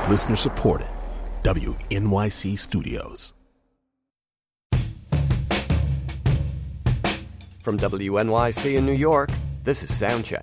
Listener supported. WNYC Studios. From WNYC in New York, this is Soundcheck.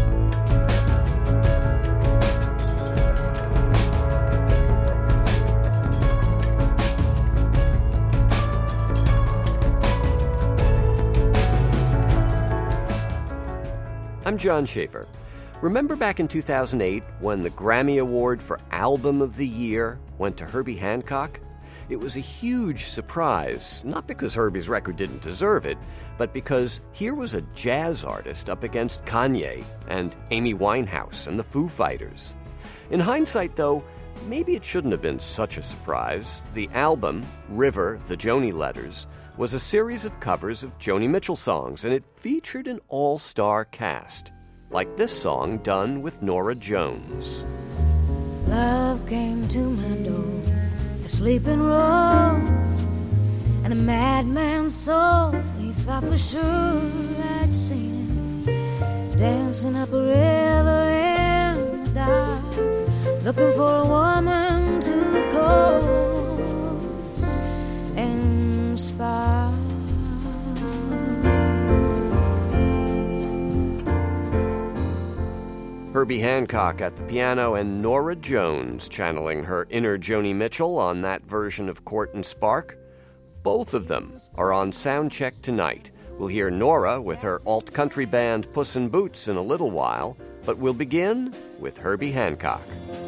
I'm John Schaefer. Remember back in 2008 when the Grammy Award for Album of the Year went to Herbie Hancock? It was a huge surprise, not because Herbie's record didn't deserve it, but because here was a jazz artist up against Kanye and Amy Winehouse and the Foo Fighters. In hindsight, though, maybe it shouldn't have been such a surprise. The album, River, The Joni Letters, was a series of covers of Joni Mitchell songs, and it featured an all-star cast, like this song done with Norah Jones. Love came to my door, a sleeping row, and a madman's soul. He thought for sure I'd seen him dancing up a river in the dark, looking for a woman to call and inspire. Herbie Hancock at the piano and Norah Jones channeling her inner Joni Mitchell on that version of Court and Spark. Both of them are on Soundcheck tonight. We'll hear Norah with her alt-country band Puss in Boots in a little while, but we'll begin with Herbie Hancock.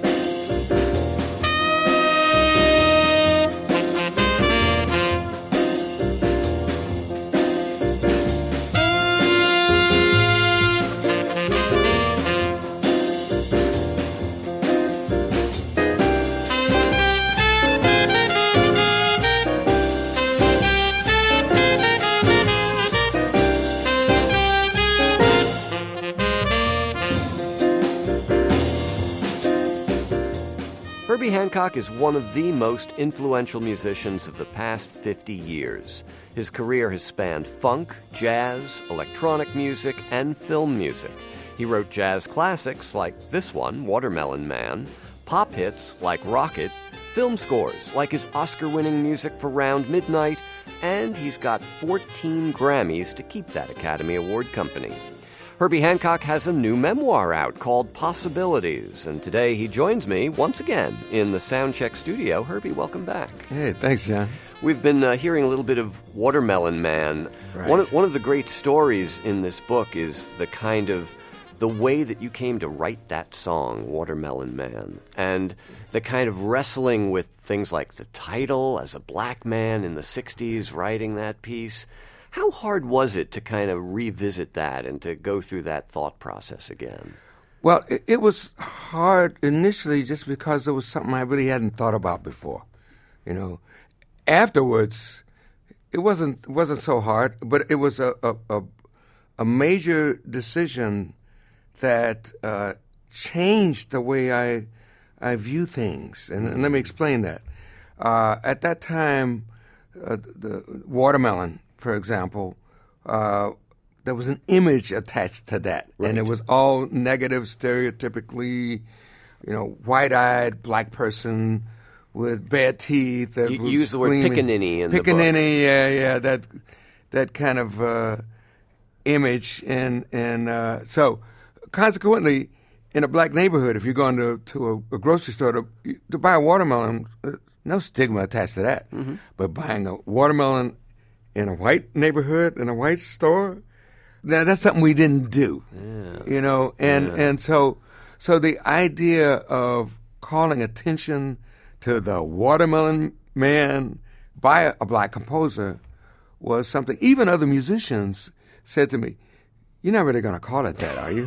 Herbie Hancock is one of the most influential musicians of the past 50 years. His career has spanned funk, jazz, electronic music, and film music. He wrote jazz classics like this one, Watermelon Man, pop hits like Rocket, film scores like his Oscar-winning music for Round Midnight, and he's got 14 Grammys to keep that Academy Award company. Herbie Hancock has a new memoir out called Possibilities, and today he joins me once again in the Soundcheck studio. Herbie, welcome back. Hey, thanks, John. We've been hearing a little bit of Watermelon Man. Right. One of the great stories in this book is the way that you came to write that song, Watermelon Man, and the kind of wrestling with things like the title as a black man in the 60s writing that piece. How hard was it to kind of revisit that and to go through that thought process again? Well, it was hard initially just because it was something I really hadn't thought about before. You know, afterwards, it wasn't so hard, but it was a major decision that changed the way I view things. And let me explain that. At that time, the watermelon, for example, there was an image attached to that. Right. And it was all negative, stereotypically, white-eyed black person with bad teeth. You use the word pickaninny in the book. Pickaninny, yeah, that kind of image. And so, consequently, in a black neighborhood, if you're going to a grocery store to buy a watermelon, no stigma attached to that. Mm-hmm. But buying a watermelon in a white neighborhood, in a white store, that's something we didn't do, and so the idea of calling attention to the Watermelon Man by a black composer was something. Even other musicians said to me, "You're not really going to call it that, are you?"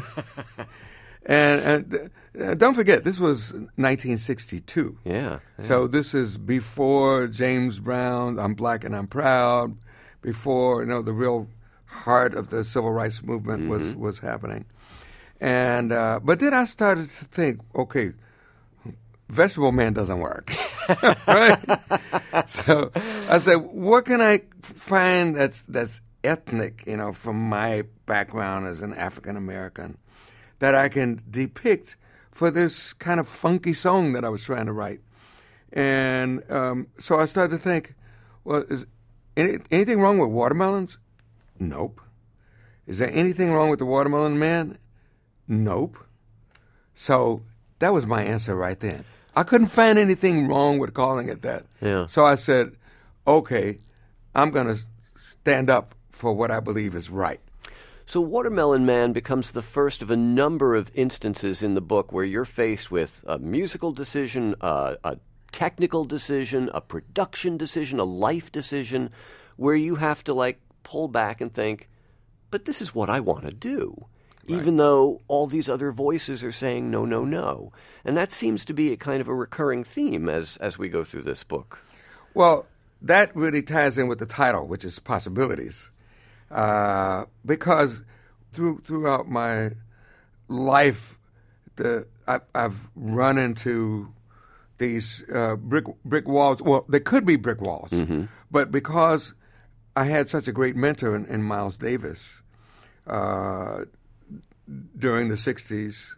and don't forget, this was 1962. Yeah. So this is before James Brown, "I'm Black and I'm Proud," before the real heart of the civil rights movement was happening. And but then I started to think, okay, Vegetable Man doesn't work. Right? So I said, what can I find that's ethnic, from my background as an African American, that I can depict for this kind of funky song that I was trying to write. And so I started to think, well, is anything wrong with watermelons? Nope. Is there anything wrong with the Watermelon Man? Nope. So that was my answer right then. I couldn't find anything wrong with calling it that. Yeah. So I said, okay, I'm going to stand up for what I believe is right. So Watermelon Man becomes the first of a number of instances in the book where you're faced with a musical decision, a technical decision, a production decision, a life decision, where you have to pull back and think, but this is what I want to do. Right. Even though all these other voices are saying no, no, no. And that seems to be a kind of a recurring theme as we go through this book. Well, that really ties in with the title, which is Possibilities. Because throughout my life, I've run into these brick walls. Well, they could be brick walls, but because I had such a great mentor in Miles Davis during the 60s,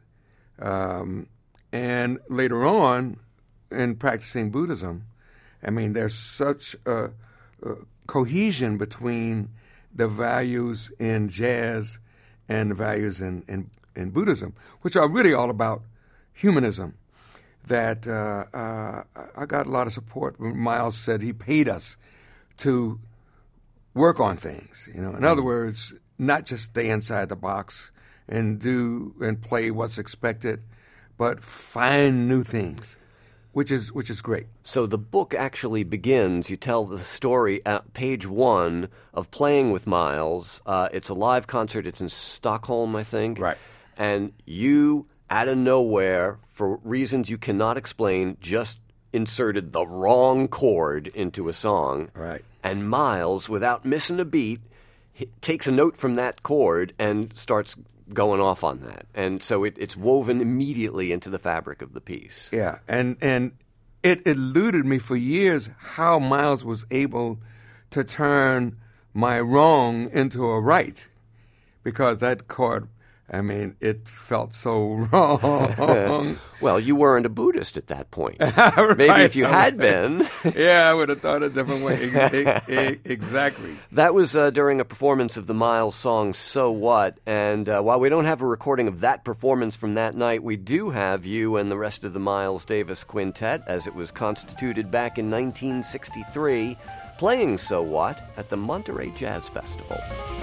and later on in practicing Buddhism, I mean, there's such a cohesion between the values in jazz and the values in Buddhism, which are really all about humanism, that I got a lot of support when Miles said he paid us to work on things. In other words, not just stay inside the box and do and play what's expected, but find new things. Which is great. So the book actually begins, you tell the story at page 1 of playing with Miles. It's a live concert. It's in Stockholm, I think. Right. And you, out of nowhere, for reasons you cannot explain, just inserted the wrong chord into a song. Right. And Miles, without missing a beat, takes a note from that chord and starts going off on that. And so it's woven immediately into the fabric of the piece. Yeah, and it eluded me for years how Miles was able to turn my wrong into a right, because that chord, I mean, it felt so wrong. Well, you weren't a Buddhist at that point. Right. Maybe if you had been. Yeah, I would have thought a different way. Exactly. That was during a performance of the Miles song, So What? And while we don't have a recording of that performance from that night, we do have you and the rest of the Miles Davis Quintet, as it was constituted back in 1963, playing So What? At the Monterey Jazz Festival.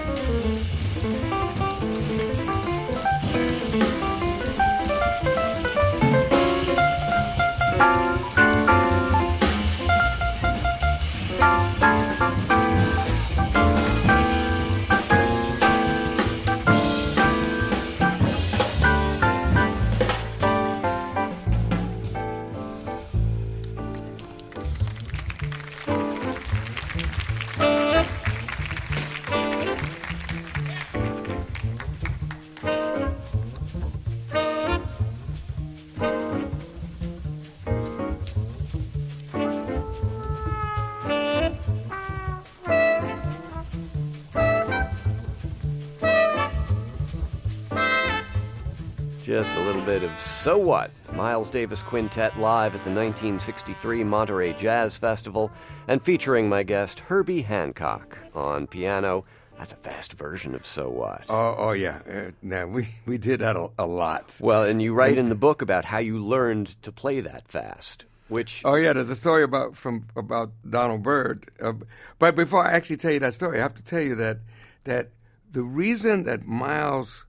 Just a little bit of So What? Miles Davis Quintet live at the 1963 Monterey Jazz Festival, and featuring my guest Herbie Hancock on piano. That's a fast version of So What? Oh yeah. We did that a lot. Well, and you write in the book about how you learned to play that fast, which... Oh yeah, there's a story about Donald Byrd. But before I actually tell you that story, I have to tell you that the reason that Miles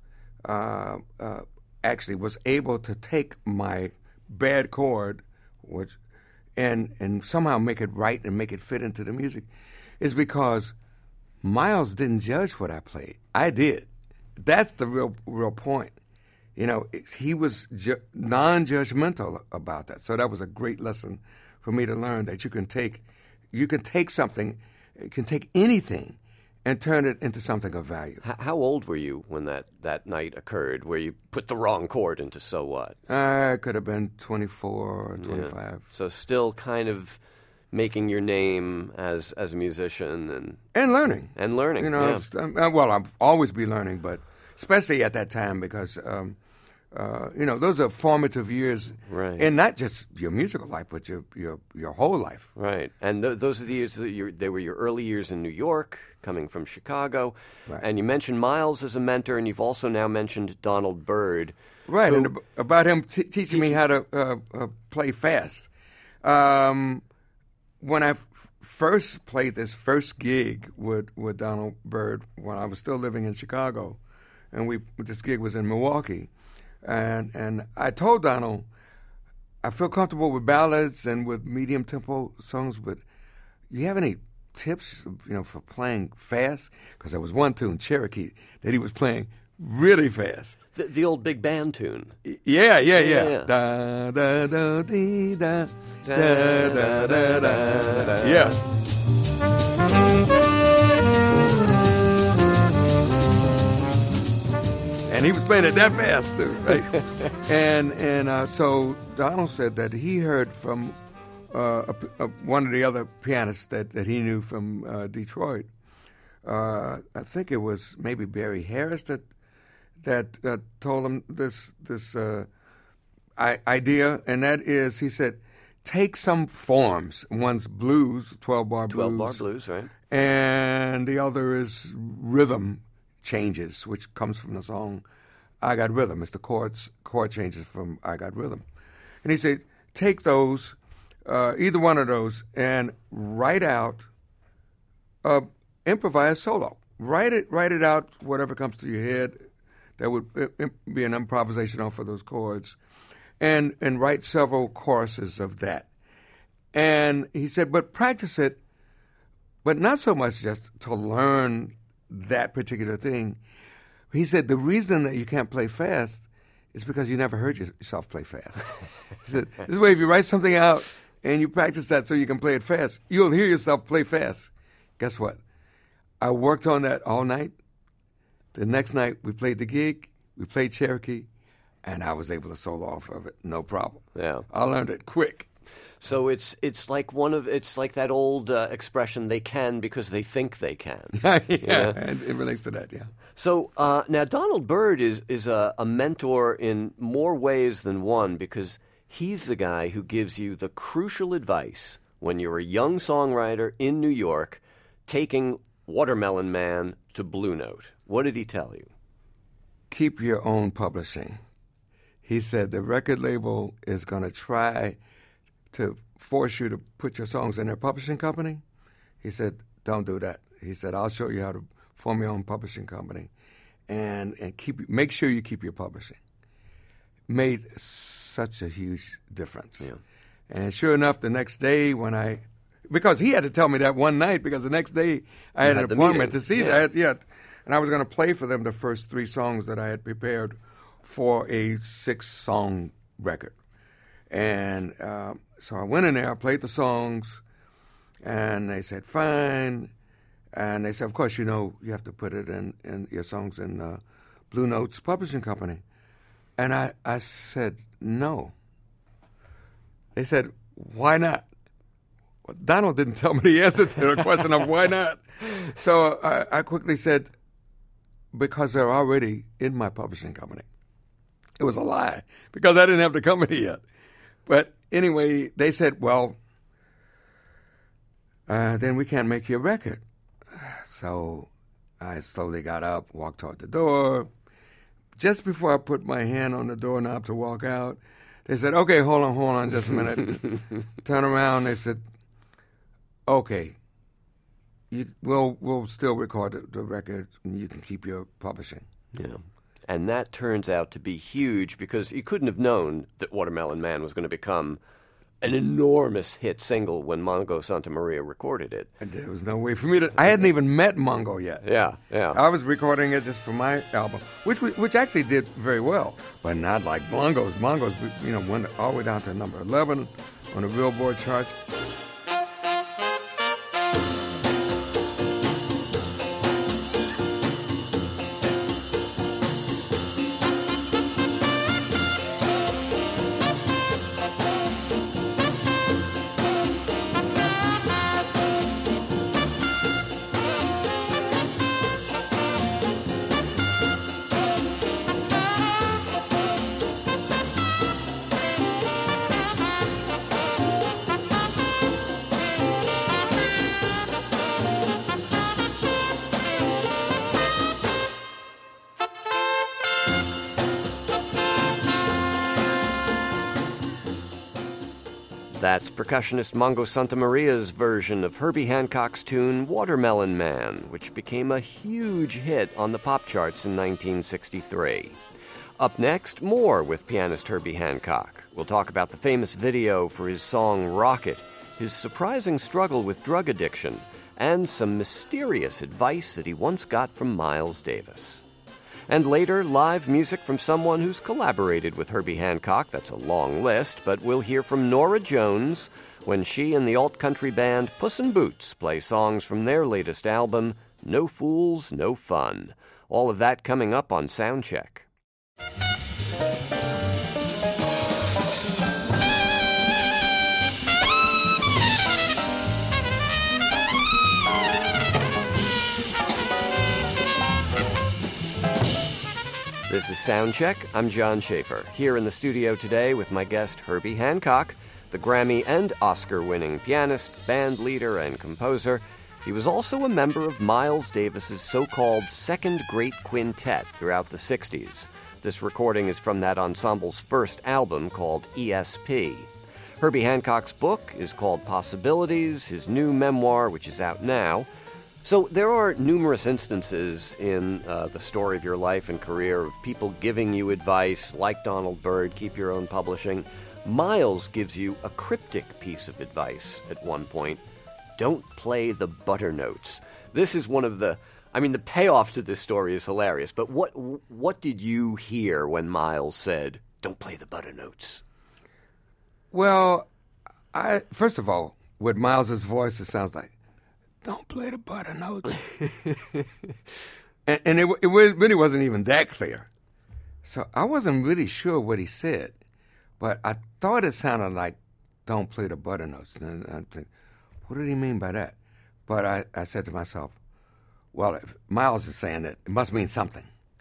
actually was able to take my bad chord, and somehow make it right and make it fit into the music, is because Miles didn't judge what I played. I did. That's the real point. He was non-judgmental about that. So that was a great lesson for me to learn, that you can take something, you can take anything, and turn it into something of value. How old were you when that night occurred, where you put the wrong chord into So What? I could have been 24 or 25. Yeah. So still kind of making your name as a musician and learning. And learning, Well, I'll always be learning, but especially at that time, because those are formative years, Right. and not just your musical life, but your whole life. Right, and those are the years that they were your early years in New York, coming from Chicago. Right. And you mentioned Miles as a mentor, and you've also now mentioned Donald Byrd. Right, who- and about him teaching me how to play fast. When I first played this first gig with Donald Byrd, when I was still living in Chicago, and this gig was in Milwaukee, and I told Donald, I feel comfortable with ballads and with medium tempo songs, but you have any tips, for playing fast? Because there was one tune, Cherokee, that he was playing really fast. the old big band tune. Yeah. Yeah. Da da da dee da da da da da. Yeah. And he was playing it that fast, too, right? and so Donald said that he heard from one of the other pianists that he knew from Detroit. I think it was maybe Barry Harris that told him this idea, and that is, he said, take some forms. One's blues, 12-bar blues. 12-bar blues, right? And the other is rhythm changes, which comes from the song I Got Rhythm. It's the chord changes from I Got Rhythm. And he said, take those, either one of those, and write out improvise solo. Write it out, whatever comes to your head. That would be an improvisation off of those chords. And write several choruses of that. And he said, but practice it, but not so much just to learn that particular thing. He said, the reason that you can't play fast is because you never heard yourself play fast. He said, this way, if you write something out and you practice that so you can play it fast, you'll hear yourself play fast. Guess what? I worked on that all night. The next night, we played the gig, we played Cherokee, and I was able to solo off of it, no problem. Yeah. I learned it quick. So it's like that old expression, they can because they think they can. Yeah, and it relates to that, yeah. So now Donald Byrd is a mentor in more ways than one, because he's the guy who gives you the crucial advice when you're a young songwriter in New York taking Watermelon Man to Blue Note. What did he tell you? Keep your own publishing. He said the record label is going to try to force you to put your songs in their publishing company. He said, don't do that. He said, I'll show you how to form your own publishing company and make sure you keep your publishing. Made such a huge difference. Yeah. And sure enough, the next day because he had to tell me that one night, because the next day I had an appointment to see that. Yeah. And I was going to play for them the first 3 songs that I had prepared for a 6-song record. And so I went in there, I played the songs, and they said, fine. And they said, of course, you have to put it in your songs in Blue Note's publishing company. And I said, no. They said, why not? Well, Donald didn't tell me the answer to the question of why not. So I quickly said, because they're already in my publishing company. It was a lie, because I didn't have the company yet. But anyway, they said, well, then we can't make your record. So I slowly got up, walked toward the door. Just before I put my hand on the doorknob to walk out, they said, okay, hold on just a minute. Turn around. They said, okay, we'll still record the record, and you can keep your publishing. Yeah. And that turns out to be huge, because you couldn't have known that Watermelon Man was going to become an enormous hit single when Mongo Santa Maria recorded it. And there was no way for me to... I hadn't even met Mongo yet. Yeah. I was recording it just for my album, which actually did very well, but not like Mongo's. Mongo's, went all the way down to number 11 on the Billboard charts. That's percussionist Mongo Santamaria's version of Herbie Hancock's tune Watermelon Man, which became a huge hit on the pop charts in 1963. Up next, more with pianist Herbie Hancock. We'll talk about the famous video for his song Rocket, his surprising struggle with drug addiction, and some mysterious advice that he once got from Miles Davis. And later, live music from someone who's collaborated with Herbie Hancock. That's a long list, but we'll hear from Norah Jones when she and the alt-country band Puss in Boots play songs from their latest album, No Fools, No Fun. All of that coming up on Soundcheck. This is Soundcheck. I'm John Schaefer, here in the studio today with my guest Herbie Hancock, the Grammy and Oscar-winning pianist, band leader, and composer. He was also a member of Miles Davis's so-called Second Great Quintet throughout the 60s. This recording is from that ensemble's first album called ESP. Herbie Hancock's book is called Possibilities, his new memoir, which is out now. So there are numerous instances in the story of your life and career of people giving you advice, like Donald Byrd, keep your own publishing. Miles gives you a cryptic piece of advice at one point. Don't play the butter notes. This is one of the payoff to this story is hilarious, but what did you hear when Miles said, don't play the butter notes? Well, first of all, with Miles's voice, it sounds like, don't play the butter notes. and it really wasn't even that clear. So I wasn't really sure what he said, but I thought it sounded like, don't play the butter notes. And I think, what did he mean by that? But I said to myself, well, if Miles is saying it, it must mean something.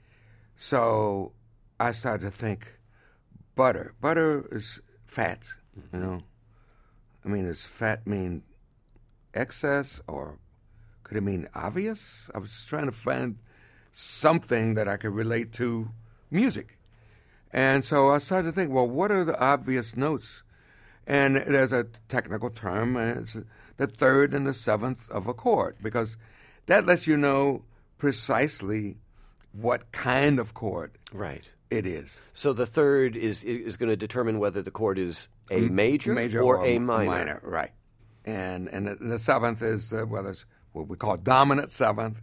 So I started to think, butter. Butter is fat, you know. I mean, does fat mean excess, or could it mean obvious? I was just trying to find something that I could relate to music. And so I started to think, well, what are the obvious notes? And there's a technical term, and it's the third and the seventh of a chord, because that lets you know precisely what kind of chord it is. So the third is going to determine whether the chord is a major or a minor. Right. And the seventh is whether it's what we call dominant seventh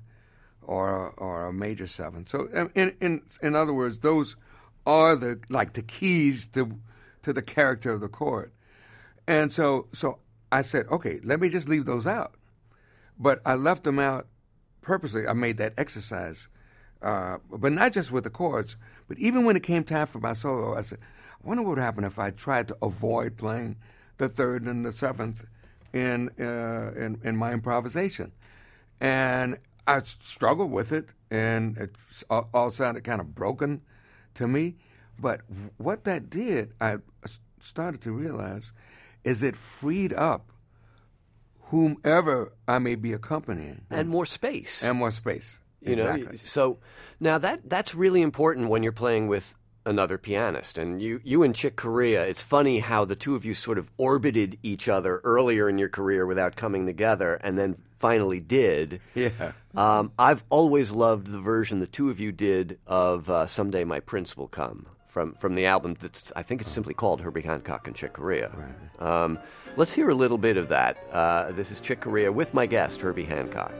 or a major seventh. So in other words, those are the keys to the character of the chord. And so I said, okay, let me just leave those out. But I left them out purposely. I made that exercise, but not just with the chords, but even when it came time for my solo, I said, I wonder what would happen if I tried to avoid playing the third and the seventh in my improvisation. And I struggled with it, and it all sounded kind of broken to me. But what that did, I started to realize, is it freed up whomever I may be accompanying. And more space. Exactly. So now that's really important when you're playing with another pianist. And you and Chick Corea, it's funny how the two of you sort of orbited each other earlier in your career without coming together, and then finally did. Yeah. I've always loved the version the two of you did of Someday My Prince Will Come from the album I think it's simply called Herbie Hancock and Chick Corea. Right. Let's hear a little bit of that. This is Chick Corea with my guest, Herbie Hancock.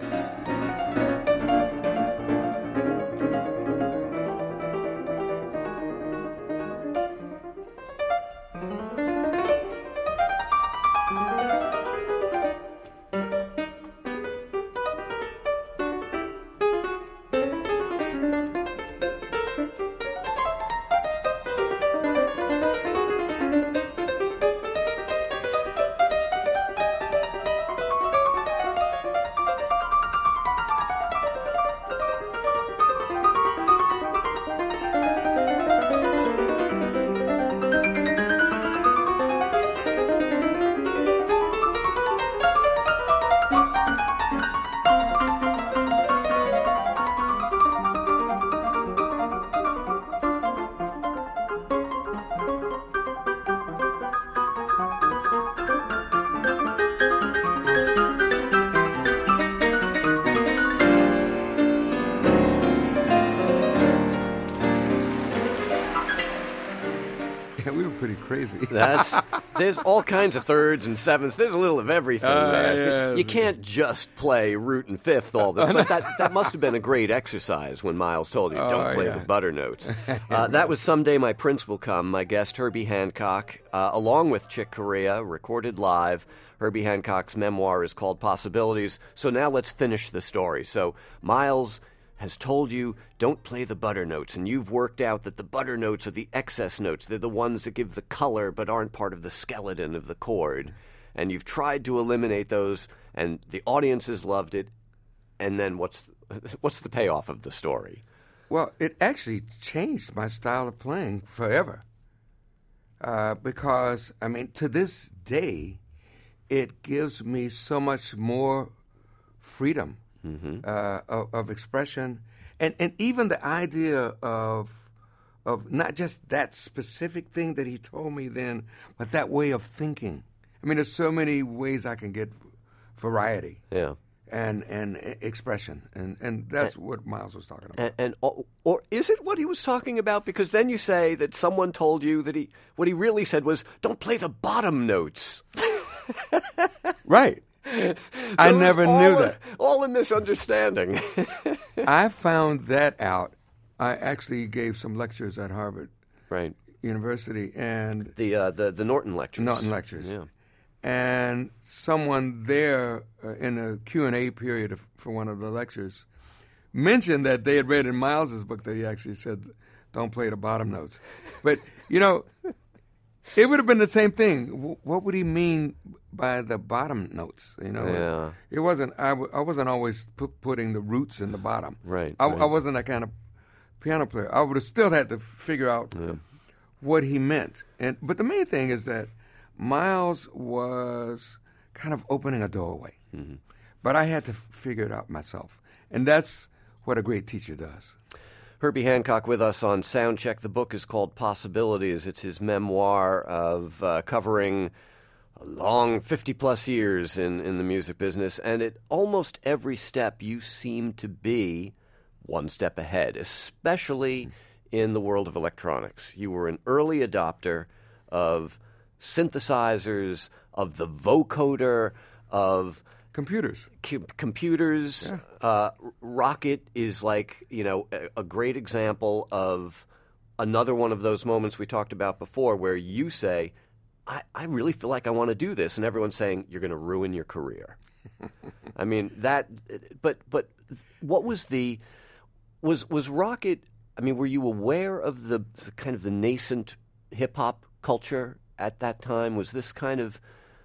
Yeah, we were pretty crazy. There's all kinds of thirds and sevenths. There's a little of everything there. So yes. you can't just play root and fifth all the time. But that must have been a great exercise when Miles told you, don't play the butter notes. That was Someday My Prince Will Come. My guest, Herbie Hancock, along with Chick Corea, recorded live. Herbie Hancock's memoir is called Possibilities. So now let's finish the story. So Miles has told you, don't play the butter notes, and you've worked out that the butter notes are the excess notes. They're the ones that give the color but aren't part of the skeleton of the chord. And you've tried to eliminate those, and the audiences loved it. And then what's the payoff of the story? Well, it actually changed my style of playing forever. Because, I mean, to this day, it gives me so much more freedom of expression, and even the idea of not just that specific thing that he told me then, but that way of thinking. I mean, there's so many ways I can get variety. Yeah. And expression, and that's what Miles was talking about. Or is it what he was talking about? Because then you say that someone told you that what he really said was, don't play the bottom notes. Right. So I never knew that. All a misunderstanding. I found that out. I actually gave some lectures at Harvard Right. University, and The Norton lectures. Norton lectures. Yeah. And someone there in a Q&A period for one of the lectures mentioned that they had read in Miles's book that he actually said, don't play the bottom notes. But, you know, it would have been the same thing. What would he mean by the bottom notes? You know, Yeah. it wasn't. I wasn't always putting the roots in the bottom. Right. I wasn't that kind of piano player. I would have still had to figure out what he meant. But the main thing is that Miles was kind of opening a doorway, but I had to figure it out myself, and that's what a great teacher does. Herbie Hancock with us on Soundcheck. The book is called Possibilities. It's his memoir of covering a long 50-plus years in the music business, and at almost every step you seem to be one step ahead, especially in the world of electronics. You were an early adopter of synthesizers, of the vocoder, of Computers. computers. Yeah. Rocket is like, a great example of another one of those moments we talked about before where you say, I really feel like I want to do this, and everyone's saying, you're going to ruin your career. I mean, but what was was Rocket, I mean, were you aware of the kind of the nascent hip-hop culture at that time? Was this kind of,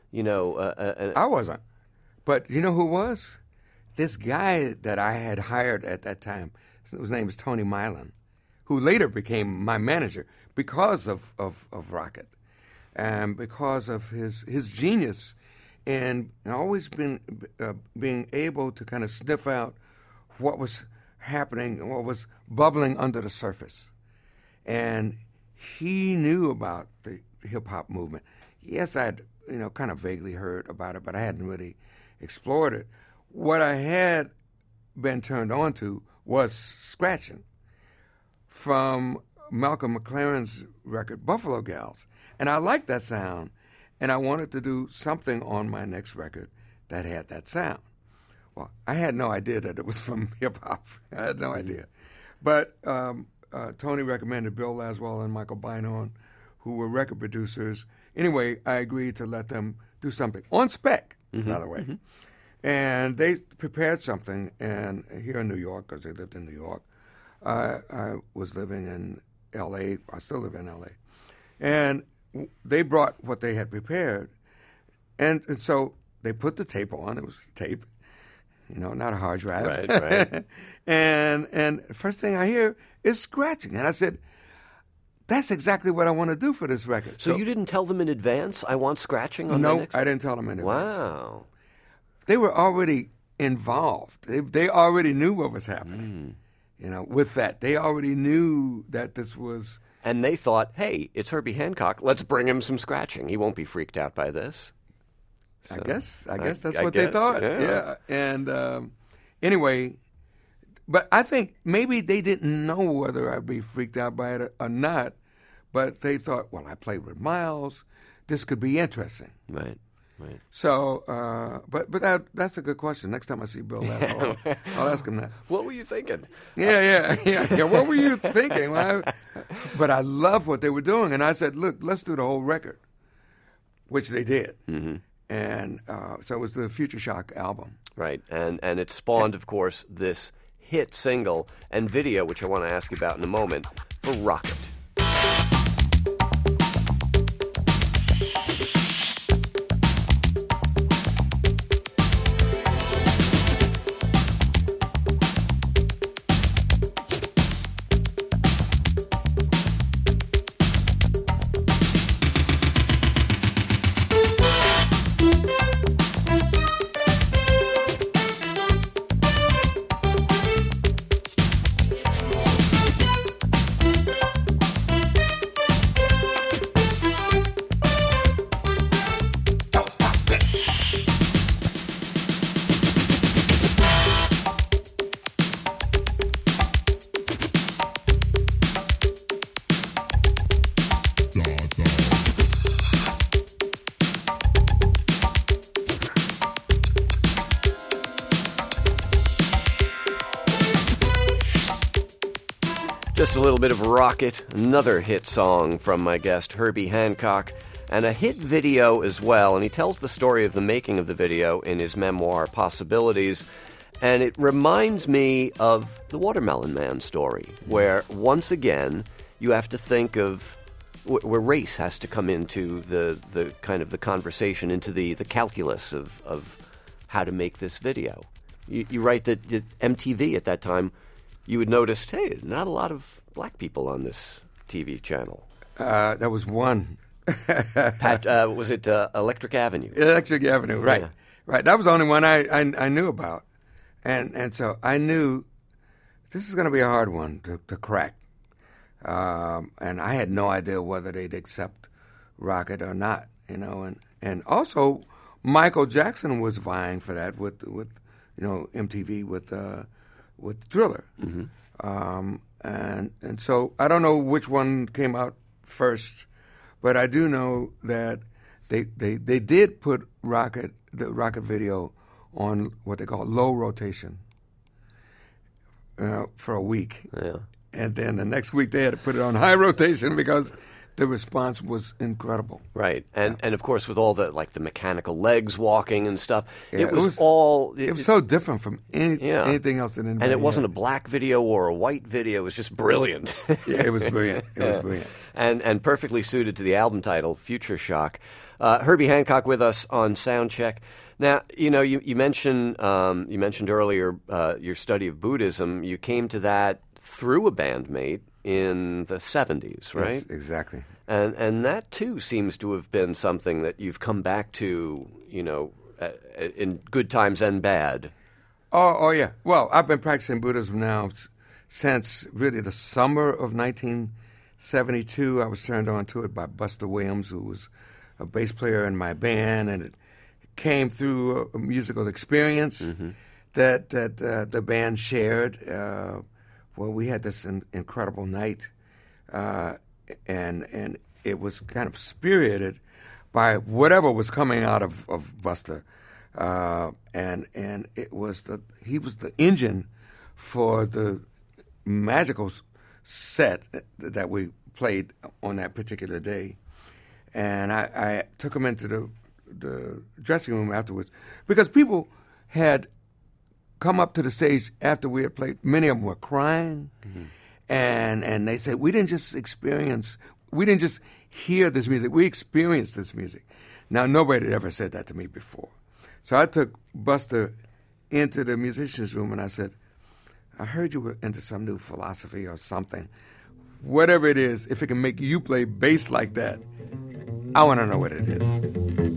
I wasn't. But you know who was? This guy that I had hired at that time, his name is Tony Milan, who later became my manager because of Rocket and because of his genius and always being able to kind of sniff out what was happening, what was bubbling under the surface. And he knew about the hip-hop movement. Yes, I'd kind of vaguely heard about it, but I hadn't really explored it. What I had been turned on to was scratching from Malcolm McLaren's record, Buffalo Gals. And I liked that sound, and I wanted to do something on my next record that had that sound. Well, I had no idea that it was from hip-hop. I had no idea. But Tony recommended Bill Laswell and Michael Beinhorn, who were record producers. Anyway, I agreed to let them do something on spec, by the way. And they prepared something, and here in New York, because they lived in New York, I was living in L.A. I still live in L.A. And they brought what they had prepared, and so they put the tape on. It was tape, not a hard drive. Right. and first thing I hear is scratching, and I said, that's exactly what I want to do for this record. So you didn't tell them in advance, I want scratching on my No, next? I didn't tell them in advance. Wow. They were already involved. They already knew what was happening. With that, they already knew that this was. And they thought, hey, it's Herbie Hancock. Let's bring him some scratching. He won't be freaked out by this. So, I guess that's what they thought. Yeah. And anyway, but I think maybe they didn't know whether I'd be freaked out by it or not. but they thought, well, I played with Miles. This could be interesting. Right. So, but that's a good question. Next time I see Bill, I'll ask him that. What were you thinking? Yeah. What were you thinking? But I love what they were doing, and I said, look, let's do the whole record, which they did. Mm-hmm. And so it was the Future Shock album. Right, and it spawned, of course, this hit single and video, which I want to ask you about in a moment, for Rocket. Just a little bit of Rocket, another hit song from my guest Herbie Hancock, and a hit video as well. And he tells the story of the making of the video in his memoir, Possibilities. And it reminds me of the Watermelon Man story, where once again you have to think of where race has to come into the kind of the conversation, into the calculus of how to make this video. You write that MTV at that time, you would notice, hey, not a lot of black people on this TV channel. That was one. Was it Electric Avenue? Electric Avenue, right. Yeah. Right. That was the only one I knew about. And so I knew this is going to be a hard one to crack. And I had no idea whether they'd accept Rocket or not, And also, Michael Jackson was vying for that with MTV with Thriller. Mm-hmm. And so I don't know which one came out first, but I do know that they did put the Rocket video on what they call low rotation for a week. Yeah. And then the next week they had to put it on high rotation because the response was incredible. Right. And of course with all the mechanical legs walking and stuff, yeah, it was so different from anything else that anybody And it wasn't had. a black video or a white video, it was just brilliant. Yeah, it was brilliant. It was brilliant. And perfectly suited to the album title, Future Shock. Herbie Hancock with us on Soundcheck. Now, you mentioned earlier your study of Buddhism. You came to that through a bandmate in the 70s, right? Yes, exactly. And that, too, seems to have been something that you've come back to, in good times and bad. Oh, yeah. Well, I've been practicing Buddhism now since really the summer of 1972. I was turned on to it by Buster Williams, who was a bass player in my band, and it came through a musical experience that the band shared. Well, we had this incredible night, and it was kind of spirited by whatever was coming out of Buster, and he was the engine for the magical set that we played on that particular day, and I took him into the dressing room afterwards because people had come up to the stage after we had played. Many of them were crying, and they said, we didn't just hear this music, we experienced this music. Now, nobody had ever said that to me before. So I took Buster into the musician's room and I said, I heard you were into some new philosophy or something. Whatever it is, if it can make you play bass like that, I want to know what it is.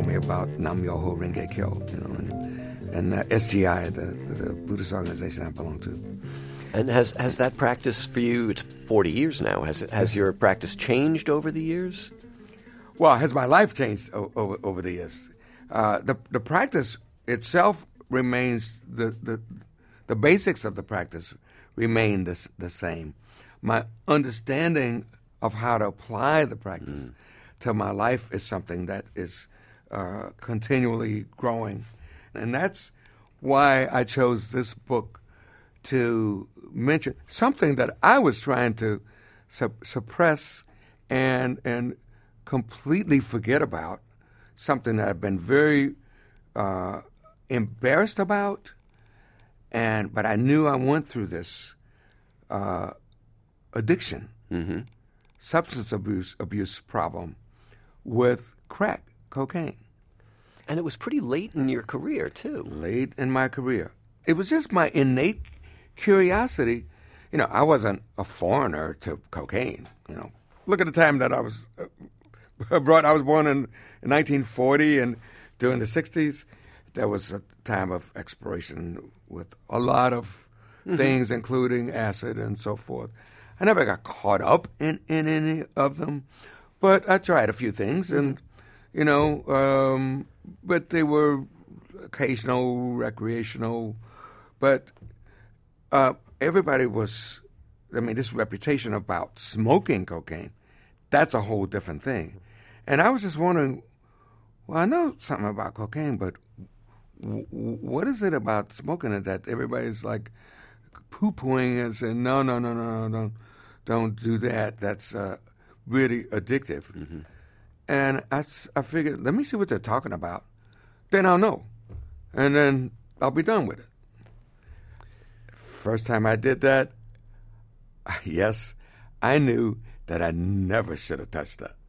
me about Nam Myoho Renge Kyo, and SGI, the Buddhist organization I belong to. And has that practice for you? It's 40 years now. Has your practice changed over the years? Well, has my life changed over the years? The practice itself remains the basics of the practice remain the same. My understanding of how to apply the practice to my life is something that is continually growing, and that's why I chose this book to mention something that I was trying to suppress and completely forget about, something that I've been very embarrassed about, but I knew I went through this addiction, substance abuse problem with crack cocaine. And it was pretty late in your career, too. Late in my career. It was just my innate curiosity. I wasn't a foreigner to cocaine. Look at the time that I was brought. I was born in 1940, and during the 60s, there was a time of exploration with a lot of things, including acid and so forth. I never got caught up in any of them, but I tried a few things, and but they were occasional, recreational. But everybody was, this reputation about smoking cocaine, that's a whole different thing. And I was just wondering, well, I know something about cocaine, but what is it about smoking it that everybody's like poo-pooing and saying, no, don't do that. That's really addictive. And I figured, let me see what they're talking about. Then I'll know. And then I'll be done with it. First time I did that, yes, I knew that I never should have touched that.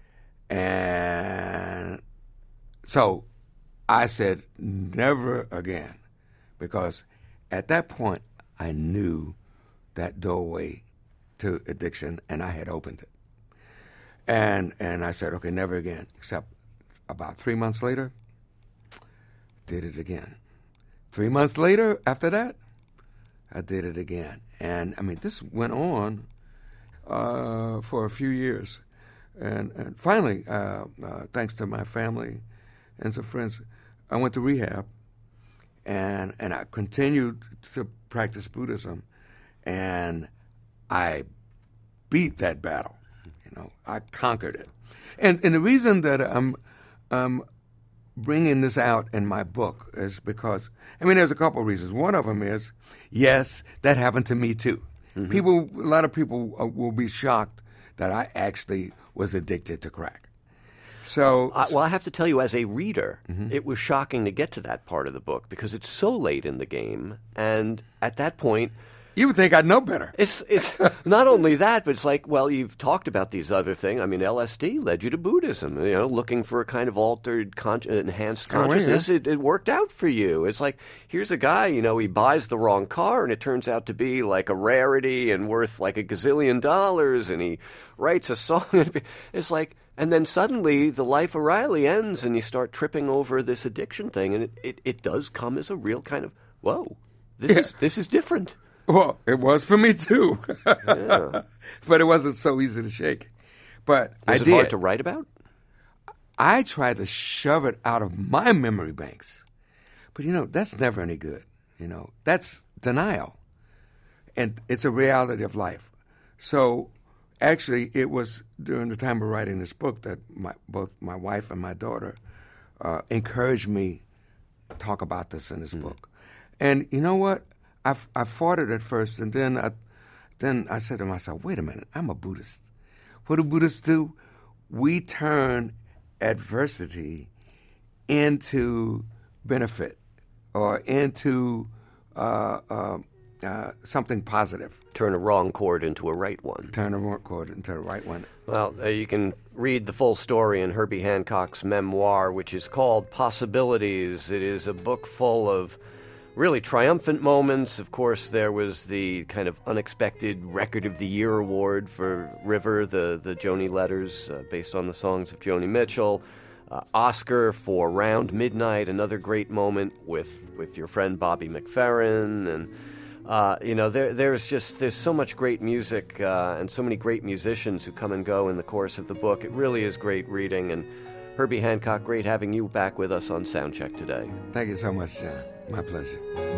And so I said, never again. Because at that point, I knew that doorway to addiction, and I had opened it. And I said, okay, never again. Except about 3 months later, did it again. 3 months later, after that, I did it again. And, this went on for a few years. And finally, thanks to my family and some friends, I went to rehab, and I continued to practice Buddhism, and I beat that battle. I conquered it. And the reason that I'm bringing this out in my book is because, there's a couple of reasons. One of them is, yes, that happened to me too. A lot of people will be shocked that I actually was addicted to crack. So, I have to tell you, as a reader, it was shocking to get to that part of the book because it's so late in the game, and at that point, you would think I'd know better. It's not only that, but it's like, well, you've talked about these other things. LSD led you to Buddhism, looking for a kind of altered, enhanced consciousness. Oh, yeah. It worked out for you. It's like, here's a guy, he buys the wrong car, and it turns out to be like a rarity and worth like $1 gazillion, and he writes a song. It's like, and then suddenly the life of Riley ends, and you start tripping over this addiction thing, and it does come as a real kind of, whoa, this is different. Well, it was for me too, Yeah. But it wasn't so easy to shake. But Was I it did. hard to write about? I tried to shove it out of my memory banks, but that's never any good. That's denial, and it's a reality of life. So, actually, it was during the time of writing this book that both my wife and my daughter encouraged me to talk about this in this book. And you know what? I fought it at first, and then I said to myself, wait a minute, I'm a Buddhist. What do Buddhists do? We turn adversity into benefit or into something positive. Turn a wrong chord into a right one. Turn a wrong chord into a right one. Well, you can read the full story in Herbie Hancock's memoir, which is called Possibilities. It is a book full of really triumphant moments. Of course, there was the kind of unexpected Record of the Year award for River, the Joni Letters, based on the songs of Joni Mitchell. Oscar for Round Midnight, another great moment with your friend Bobby McFerrin, and there's so much great music and so many great musicians who come and go in the course of the book. It really is great reading, and Herbie Hancock, great having you back with us on Soundcheck today. Thank you so much, John. My pleasure.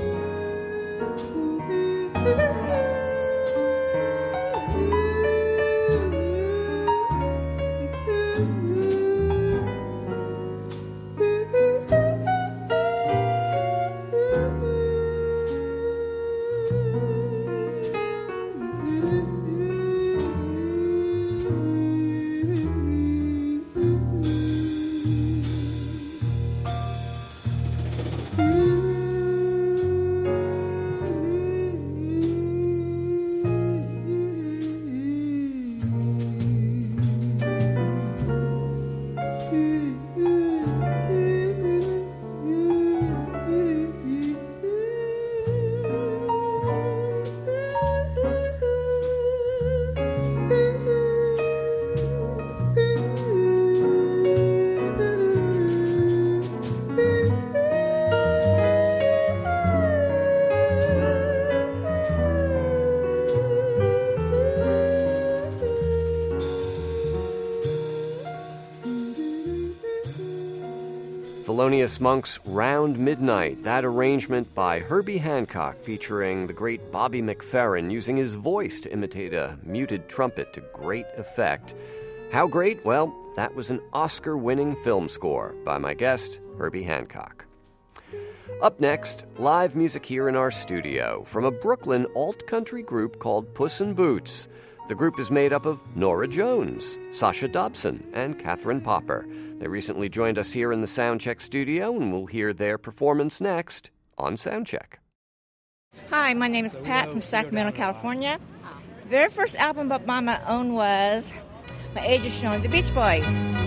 Thelonious Monk's Round Midnight, that arrangement by Herbie Hancock featuring the great Bobby McFerrin using his voice to imitate a muted trumpet to great effect. How great? Well, that was an Oscar-winning film score by my guest, Herbie Hancock. Up next, live music here in our studio from a Brooklyn alt-country group called Puss in Boots. The group is made up of Norah Jones, Sasha Dobson, and Catherine Popper. They recently joined us here in the Soundcheck studio, and we'll hear their performance next on Soundcheck. Hi, my name is Pat from Sacramento, California. The very first album up on my own was My Age is Showing, the Beach Boys.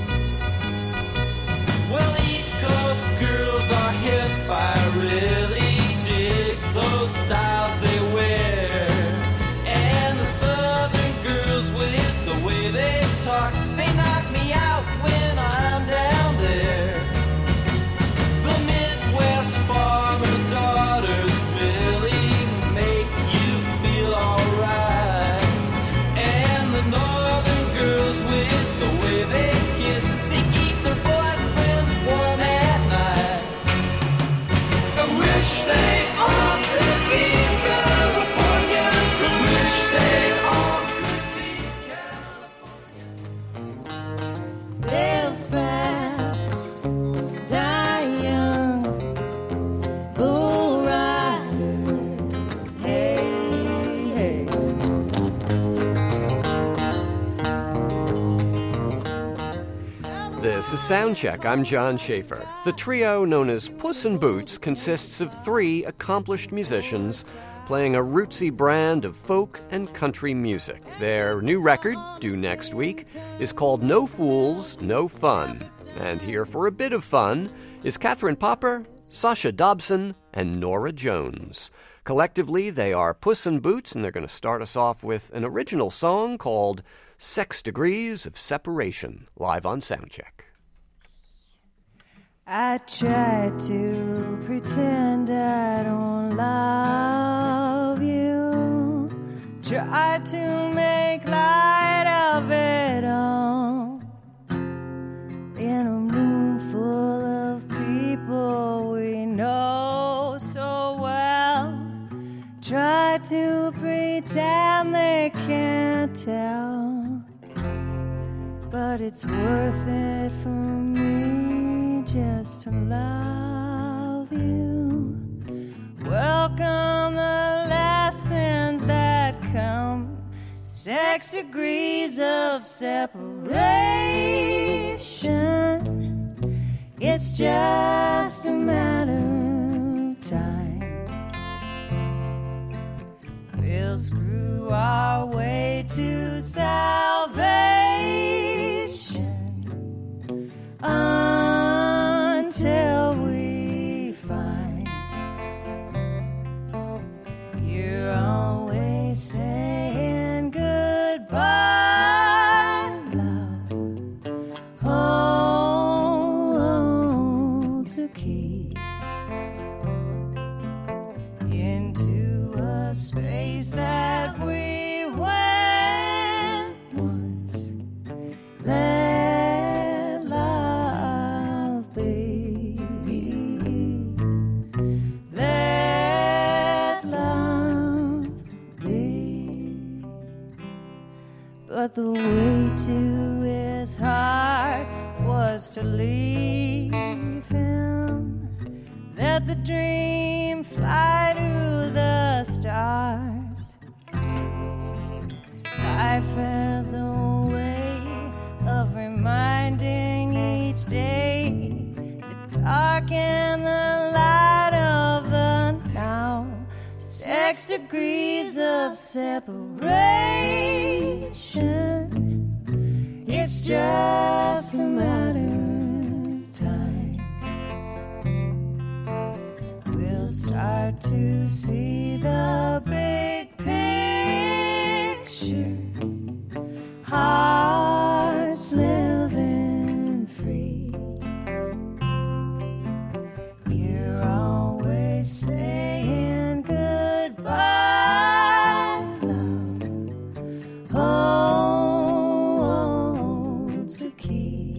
Well, East Coast girls are hip. I really dig those styles they wear. And the Southern girls with the way they talk, they knock me out when I'm down there. The Midwest farmers' daughters really make you feel alright. And the Northern girls with the way they kiss, they keep their boyfriends warm at night. I wish they all could be California. I wish they all could be California. Live fast, die young, bull rider, hey, hey. This is Soundcheck. I'm John Schaefer. The trio known as Puss in Boots consists of three accomplished musicians playing a rootsy brand of folk and country music. Their new record, due next week, is called No Fools, No Fun. And here for a bit of fun is Catherine Popper, Sasha Dobson, and Norah Jones. Collectively, they are Puss in Boots, and they're going to start us off with an original song called 6 Degrees of Separation, live on Soundcheck. I try to pretend I don't love you, try to make light of it all. In a room full of people we know so well, try to pretend they can't tell, but it's worth it for me just to love you. Welcome the lessons that come, 6 degrees of separation. It's just a matter of time. We'll screw our way to salvation until we find you're always saying goodbye, love. Oh, a key into a space that we went once. Let love be. Let love be. But the way to his heart was to leave him. Let the dream fly to the stars. Life has a way of reminding each day the dark and the light of the now. 6 degrees of separation. It's just a matter of time. We'll start to see the big picture. Hearts living free. You're always saying goodbye, love. Holds a key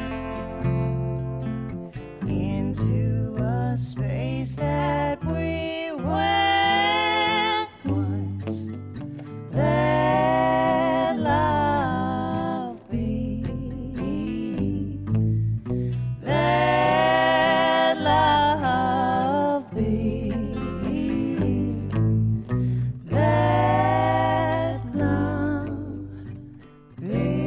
into a space that we went once. Let love be. Let love be. Let love be.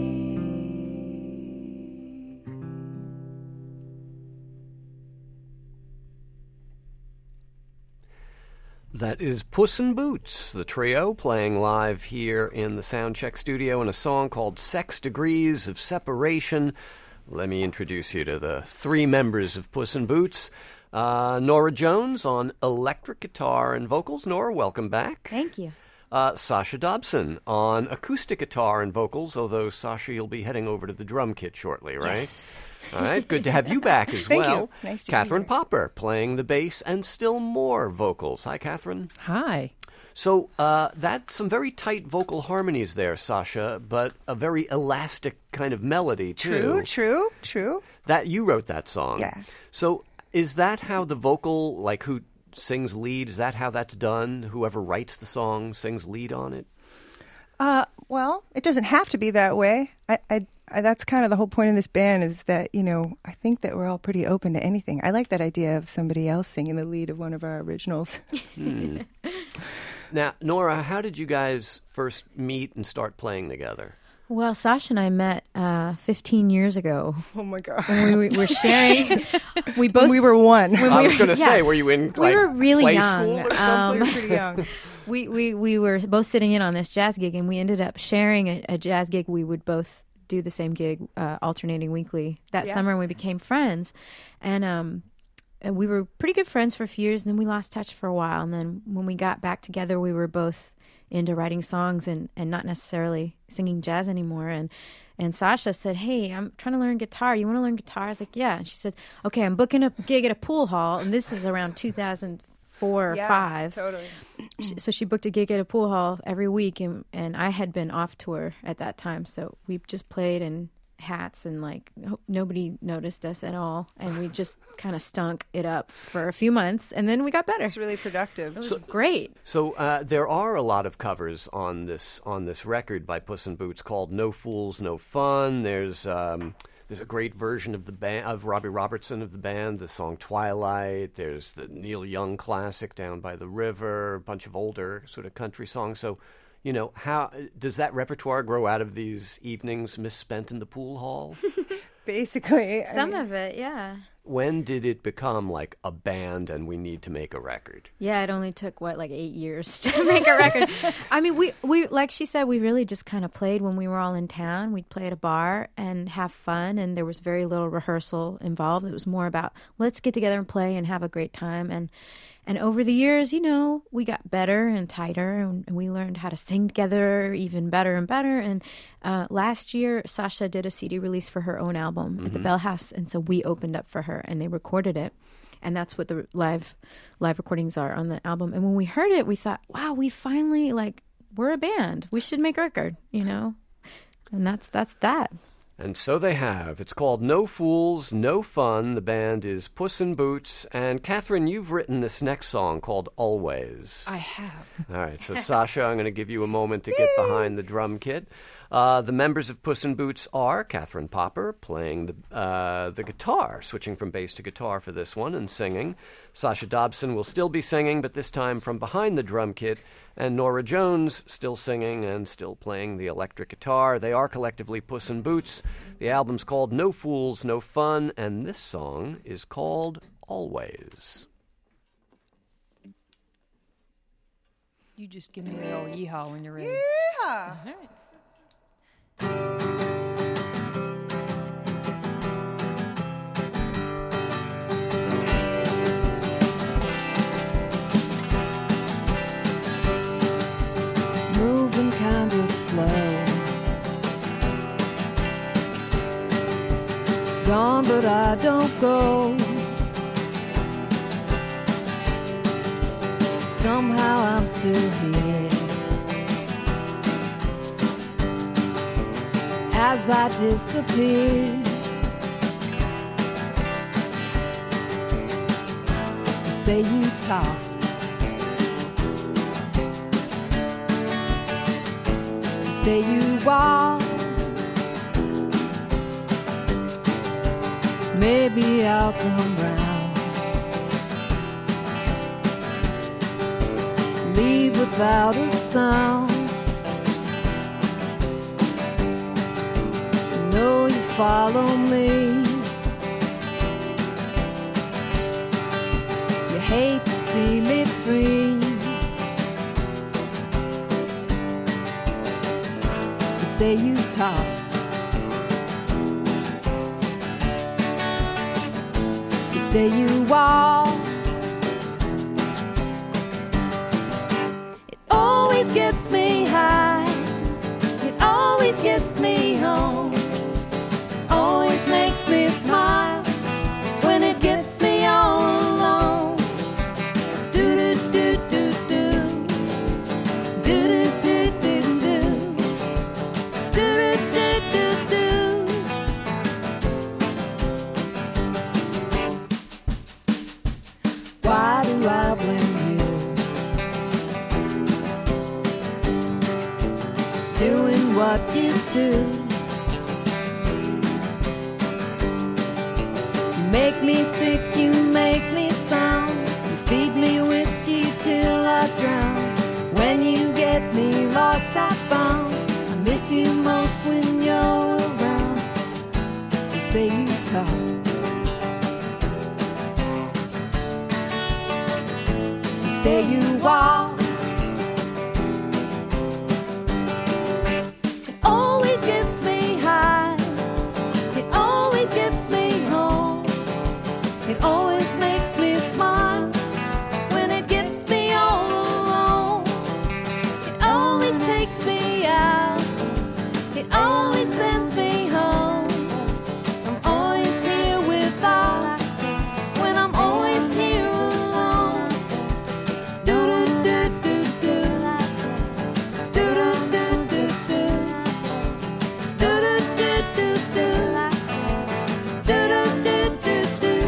That is Puss in Boots, the trio, playing live here in the Soundcheck studio in a song called 6 Degrees of Separation. Let me introduce you to the 3 members of Puss in Boots. Nora Jones on electric guitar and vocals. Nora, welcome back. Thank you. Sasha Dobson on acoustic guitar and vocals, although, Sasha, you'll be heading over to the drum kit shortly, right? Yes. All right, good to have you back as Thank well. you. Nice to be Catherine here. Popper playing the bass and still more vocals. Hi, Catherine. Hi. So that's some very tight vocal harmonies there, Sasha, but a very elastic kind of melody, too. True. That you wrote that song. Yeah. So is that how the vocal, like who sings lead, is that how that's done? Whoever writes the song sings lead on it? Well, it doesn't have to be that way. I that's kind of the whole point of this band is that, I think that we're all pretty open to anything. I like that idea of somebody else singing the lead of one of our originals. Now, Nora, how did you guys first meet and start playing together? Well, Sasha and I met 15 years ago Oh, my God. when we were sharing. We both We were one. when I we was going to yeah. say, were you in We were really play young. school or something? We were pretty young. We were both sitting in on this jazz gig, and we ended up sharing a jazz gig. We would both do the same gig, alternating weekly that Yeah. summer, and we became friends. And we were pretty good friends for a few years, and then we lost touch for a while. And then when we got back together, we were both into writing songs and not necessarily singing jazz anymore. And Sasha said, "Hey, I'm trying to learn guitar. You want to learn guitar?" I was like, "Yeah." And she said, "Okay, I'm booking a gig at a pool hall." And this is around 2004 or 5. Totally. So she booked a gig at a pool hall every week, and I had been off tour at that time, so we just played in hats and nobody noticed us at all, and we just kind of stunk it up for a few months, and then we got better. It's really productive. It was great. So there are a lot of covers on this record by Puss in Boots called "No Fools, No Fun." There's a great version of the band of Robbie Robertson of the band, the song "Twilight." There's the Neil Young classic "Down by the River," a bunch of older sort of country songs. So, how does that repertoire grow out of these evenings misspent in the pool hall? Basically. Some of it, yeah. When did it become like a band and we need to make a record? Yeah, it only took 8 years to make a record. I mean, we like she said, we really just kind of played when we were all in town. We'd play at a bar and have fun, and there was very little rehearsal involved. It was more about let's get together and play and have a great time. And And over the years, you know, we got better and tighter, and we learned how to sing together even better and better. And last year, Sasha did a CD release for her own album at the Bell House, and so we opened up for her, and they recorded it. And that's what the live recordings are on the album. And when we heard it, we thought, wow, we finally, like, we're a band. We should make a record, you know? And that's that. And so they have. It's called No Fools, No Fun. The band is Puss in Boots. And Catherine, you've written this next song called Always. I have. All right, so Sasha, I'm going to give you a moment to get behind the drum kit. The members of Puss in Boots are Catherine Popper playing the guitar, switching from bass to guitar for this one and singing. Sasha Dobson will still be singing, but this time from behind the drum kit. And Nora Jones still singing and still playing the electric guitar. They are collectively Puss in Boots. The album's called No Fools, No Fun, and this song is called Always. You just give me a little yeehaw when you're ready. Yeehaw! All right. Moving kinda slow, gone but I don't go. Somehow I'm still here as I disappear. Say you talk, stay you walk. Maybe I'll come round. Leave without a sound. Know you follow me. You hate to see me free. You say you talk, you stay you walk. It always gets me high. It always gets me home. Always makes me smile when it gets me all alone. Do do do do do. Do do do do do. Do do do do do. Why do I blame you? Doing what you do. Make me sick, you make me sound. You feed me whiskey till I drown. When you get me lost, I found I miss you most when you're around. You say you talk, you stay you walk. It always gets me high. It always gets me home. It always makes me smile when it gets me all alone. It always takes me out. It always sends me home. I'm always here without when I'm always here alone. Do do do do do. Do do do do do. Do do do do do. Do do do do do.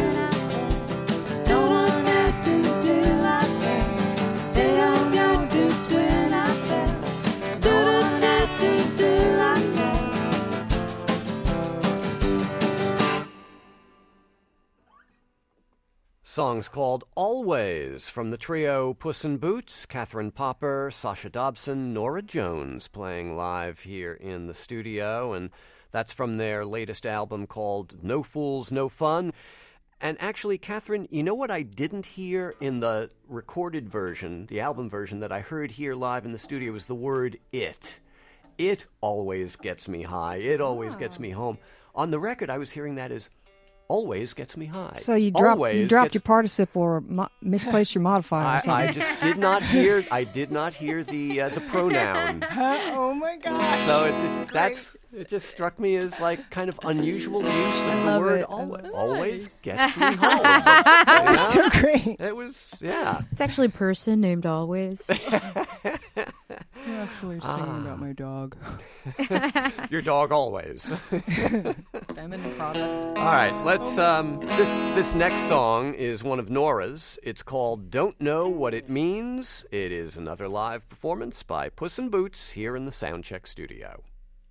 Songs called Always from the trio Puss in Boots, Catherine Popper, Sasha Dobson, Nora Jones playing live here in the studio. And that's from their latest album called No Fools, No Fun. And actually, Catherine, you know what I didn't hear in the recorded version, the album version that I heard here live in the studio was the word it. It always gets me high. It always gets me home. On the record, I was hearing that as always gets me high. So you Always dropped gets- your participle or misplaced your modifier. or something. I just did not hear. I did not hear the pronoun. Oh my gosh. So it just struck me as like kind of unusual use of the love word it. always gets me home. That's so great. It was, yeah. It's actually a person named Always. I'm actually singing about my dog. Your dog always. Feminine product. All right, let's. This next song is one of Nora's. It's called "Don't Know What It Means." It is another live performance by Puss in Boots here in the Soundcheck studio.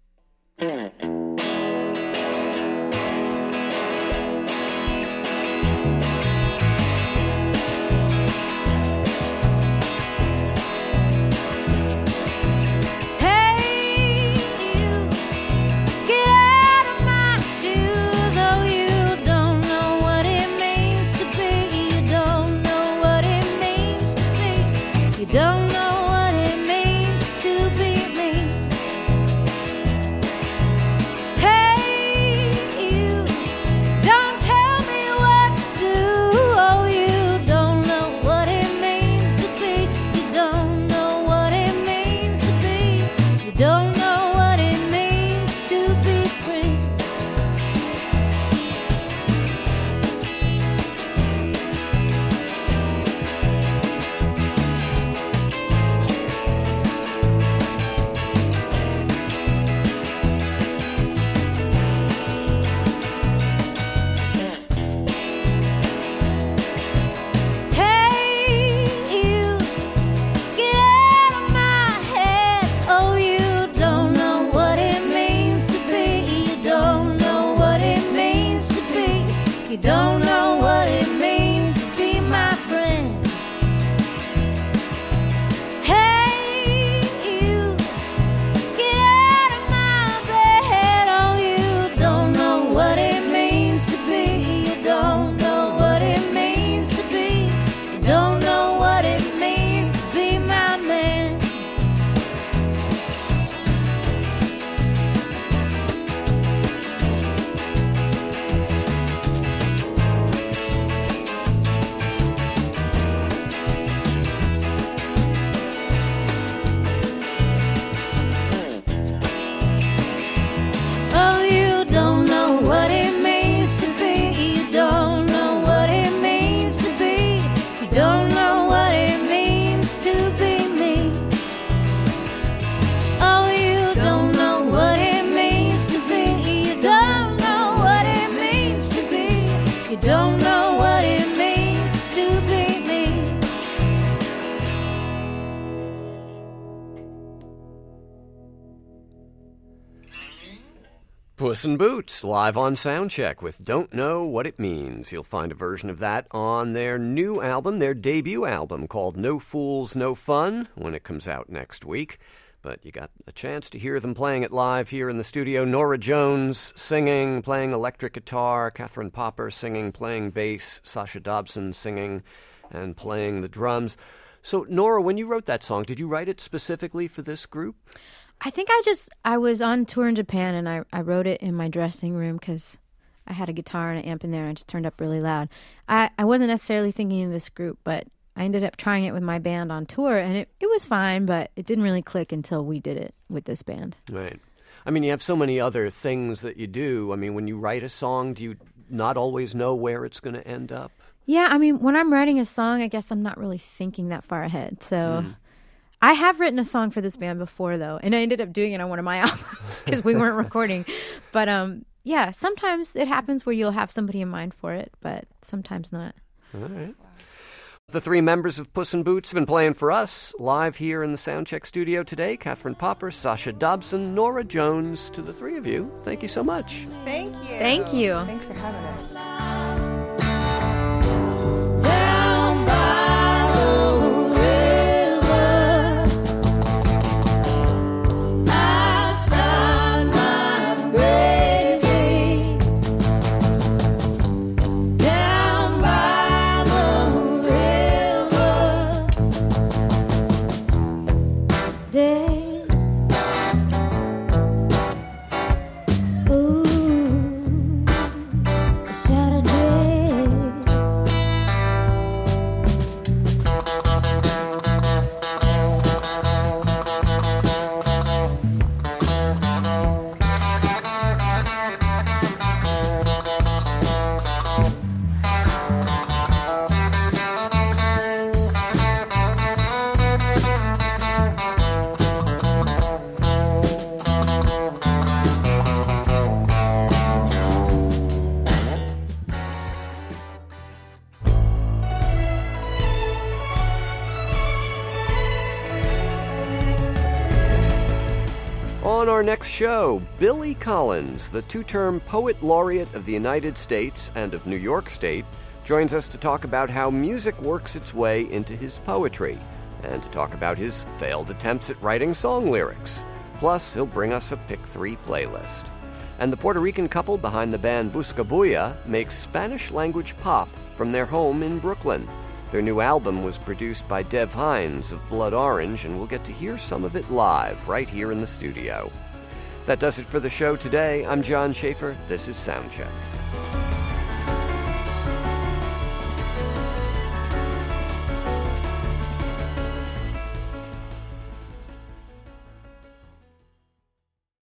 Hey, you, get out of my shoes. Oh, you don't know what it means to be. You don't know what it means to be. You don't know what it means to be me. Hey, you, don't tell me what to do. Oh, you don't know what it means to be. You don't know what it means to be. You don't know what it means to be free. Hey, you, get out of my head. Oh, you don't know what it means to be. You don't know what it means to be. You don't know what it means to be my friend. Hey, you, get out of my bed. Oh, you don't know what it means to be. You don't know what it means to be. You don't know what it means to be my man. Oh, you don't know what it means to be. You don't know what it means to be. You don't know what it means to be me. Oh, you don't know what it means to be. You don't know what it means to be. You don't know what it means to be me. Puss in Boots, live on Soundcheck with Don't Know What It Means. You'll find a version of that on their new album, their debut album, called No Fools, No Fun, when it comes out next week. But you got a chance to hear them playing it live here in the studio. Nora Jones singing, playing electric guitar, Catherine Popper singing, playing bass, Sasha Dobson singing and playing the drums. So, Nora, when you wrote that song, did you write it specifically for this group? I think I was on tour in Japan and I wrote it in my dressing room because I had a guitar and an amp in there and I just turned up really loud. I wasn't necessarily thinking of this group, but I ended up trying it with my band on tour and it was fine, but it didn't really click until we did it with this band. Right. I mean, you have so many other things that you do. I mean, when you write a song, do you not always know where it's going to end up? Yeah, I mean, when I'm writing a song, I guess I'm not really thinking that far ahead. So I have written a song for this band before, though, and I ended up doing it on one of my albums because we weren't recording. But yeah, sometimes it happens where you'll have somebody in mind for it, but sometimes not. All right. The three members of Puss in Boots have been playing for us live here in the Soundcheck studio today. Catherine Popper, Sasha Dobson, Nora Jones. To the three of you, thank you so much. Thank you. Thank you. Thanks for having us. Down by the river, outside my baby. Down by the river, day. Ooh, a shadow On our next show, Billy Collins, the two-term Poet Laureate of the United States and of New York State, joins us to talk about how music works its way into his poetry and to talk about his failed attempts at writing song lyrics. Plus, he'll bring us a Pick 3 playlist. And the Puerto Rican couple behind the band Buscabulla makes Spanish-language pop from their home in Brooklyn. Their new album was produced by Dev Hynes of Blood Orange, and we'll get to hear some of it live right here in the studio. That does it for the show today. I'm John Schaefer. This is Soundcheck.